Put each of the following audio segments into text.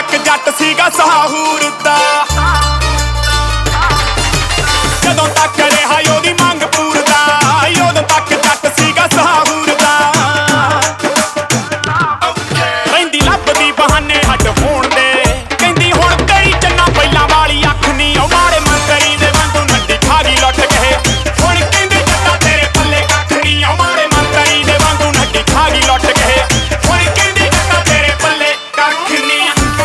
तक जट सीगा साहूर दा जदों तक रहा ओदी मंग पूरदा उदों तक जट सीगा साहूर दा रहिंदी लभदी बहाने हट होण दे कहंदी हुण तेरी चन्ना पहिलां वाली अख नी ओ माड़े मंतरी दे वांगू नड्डी खा गई लुट के हुण कहंदी जट्टा तेरे पल्ले कख नी ओ माड़े मंतरी दे वांगू नड्डी खा गई लुट के हुण कहंदी जट्टा तेरे पल्ले कख नी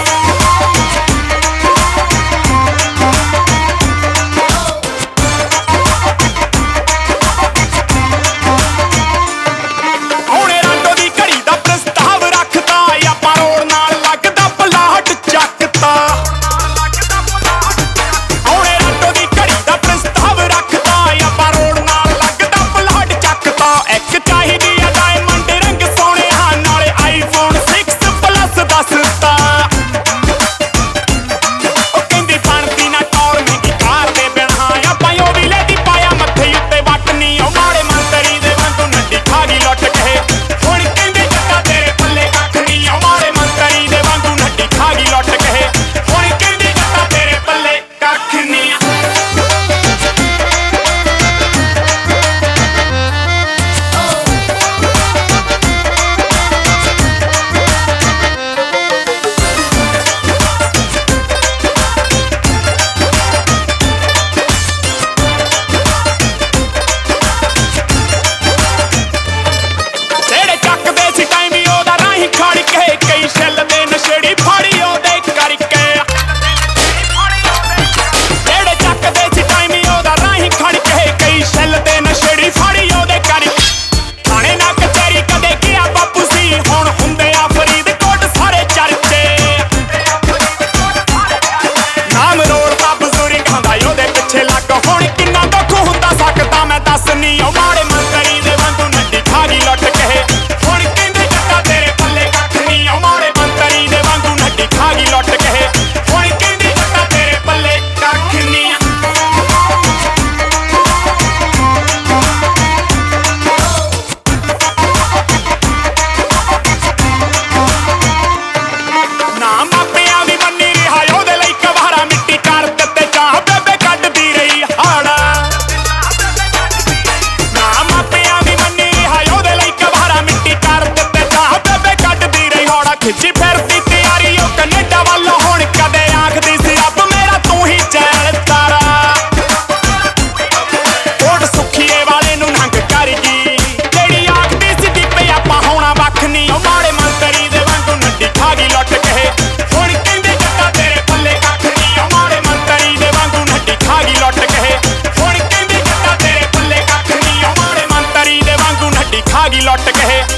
खिची फिरदी तैयारी ओ कनेडा वालों हुण कदे आखदी सी अब मेरा तू ही चैन तारा कोट सुखीए वाले नूं नंग कर गई जेड़ी आखदी सी दीपे आपां होना वख नी ओ माड़े मंतरी दे वांगू नड्डी खा गई लुट के हुण कहंदे जट्टा तेरे पल्ले कख नी ओ माड़े मंतरी दे वांगू नड्डी खा गई लुट के हुण कहंदे जट्टा तेरे पल्ले कख नी ओ माड़े मंतरी दे वांगू नड्डी खा गई लुट के